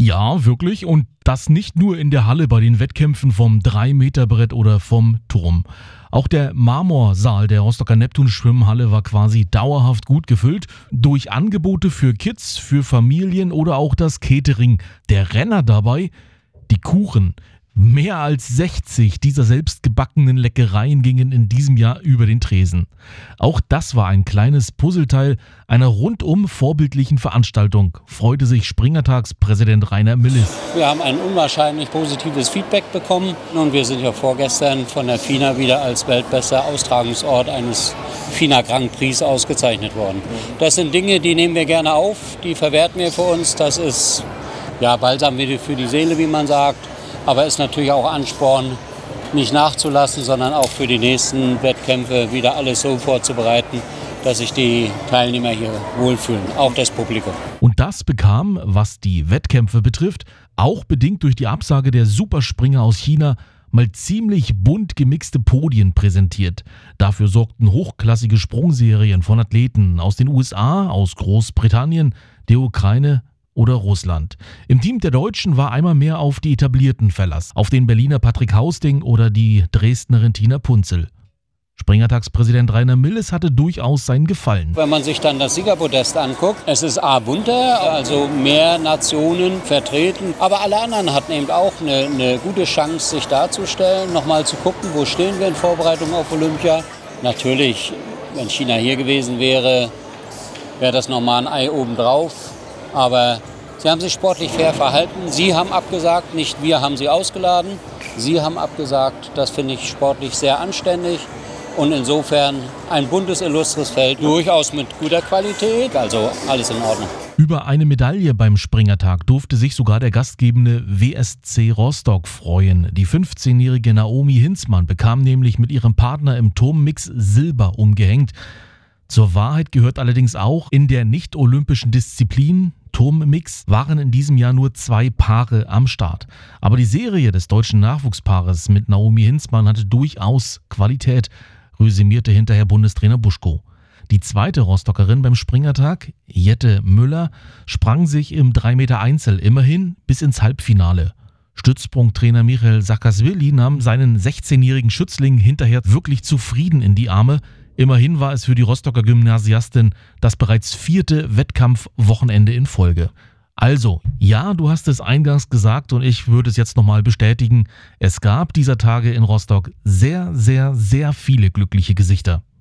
Ja, wirklich. Und das nicht nur in der Halle bei den Wettkämpfen vom 3-Meter-Brett oder vom Turm. Auch der Marmorsaal der Rostocker Neptun-Schwimmhalle war quasi dauerhaft gut gefüllt durch Angebote für Kids, für Familien oder auch das Catering. Der Renner dabei, die Kuchen. Mehr als 60 dieser selbstgebackenen Leckereien gingen in diesem Jahr über den Tresen. Auch das war ein kleines Puzzleteil einer rundum vorbildlichen Veranstaltung, freute sich Springertags-Präsident Rainer Millis. Wir haben ein unwahrscheinlich positives Feedback bekommen und wir sind ja vorgestern von der FINA wieder als weltbester Austragungsort eines FINA Grand Prix ausgezeichnet worden. Das sind Dinge, die nehmen wir gerne auf, die verwerten wir für uns. Das ist ja balsam für die Seele, wie man sagt. Aber ist natürlich auch Ansporn, nicht nachzulassen, sondern auch für die nächsten Wettkämpfe wieder alles so vorzubereiten, dass sich die Teilnehmer hier wohlfühlen, auch das Publikum. Und das bekam, was die Wettkämpfe betrifft, auch bedingt durch die Absage der Superspringer aus China, mal ziemlich bunt gemixte Podien präsentiert. Dafür sorgten hochklassige Sprungserien von Athleten aus den USA, aus Großbritannien, der Ukraine oder Russland. Im Team der Deutschen war einmal mehr auf die Etablierten Verlass, auf den Berliner Patrick Hausting oder die Dresdnerin Tina Punzel. Springertagspräsident Rainer Millis hatte durchaus seinen Gefallen. Wenn man sich dann das Siegerpodest anguckt, es ist bunter, also mehr Nationen vertreten, aber alle anderen hatten eben auch eine gute Chance, sich darzustellen, nochmal zu gucken, wo stehen wir in Vorbereitung auf Olympia. Natürlich, wenn China hier gewesen wäre, wäre das nochmal ein Ei obendrauf. Aber sie haben sich sportlich fair verhalten. Sie haben abgesagt, nicht wir haben sie ausgeladen. Sie haben abgesagt, das finde ich sportlich sehr anständig. Und insofern ein buntes, illustres Feld, durchaus mit guter Qualität, also alles in Ordnung. Über eine Medaille beim Springertag durfte sich sogar der gastgebende WSC Rostock freuen. Die 15-jährige Naomi Hinzmann bekam nämlich mit ihrem Partner im Turmmix Silber umgehängt. Zur Wahrheit gehört allerdings auch, in der nicht-olympischen Disziplin Turmmix waren in diesem Jahr nur 2 Paare am Start. Aber die Serie des deutschen Nachwuchspaares mit Naomi Hinzmann hatte durchaus Qualität, resümierte hinterher Bundestrainer Buschko. Die zweite Rostockerin beim Springertag, Jette Müller, sprang sich im 3-Meter Einzel immerhin bis ins Halbfinale. Stützsprungtrainer Michael Saakashvili nahm seinen 16-jährigen Schützling hinterher wirklich zufrieden in die Arme. Immerhin war es für die Rostocker Gymnasiastin das bereits 4. Wettkampfwochenende in Folge. Also, ja, du hast es eingangs gesagt und ich würde es jetzt nochmal bestätigen. Es gab dieser Tage in Rostock sehr, sehr, sehr viele glückliche Gesichter.